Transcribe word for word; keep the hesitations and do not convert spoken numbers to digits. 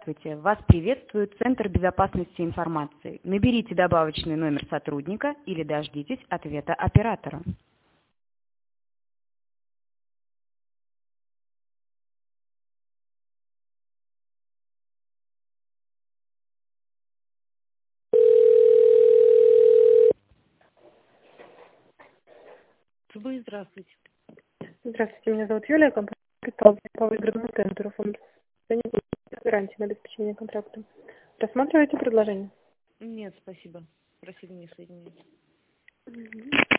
Здравствуйте. Вас приветствует Центр безопасности информации. Наберите добавочный номер сотрудника или дождитесь ответа оператора. Вы здравствуйте. Здравствуйте, меня зовут Юлия, компания «Капитал» по выигранному тендеру фонд гарантии на обеспечение контракта. Рассматриваете предложение? Нет, спасибо. Просили не соединить.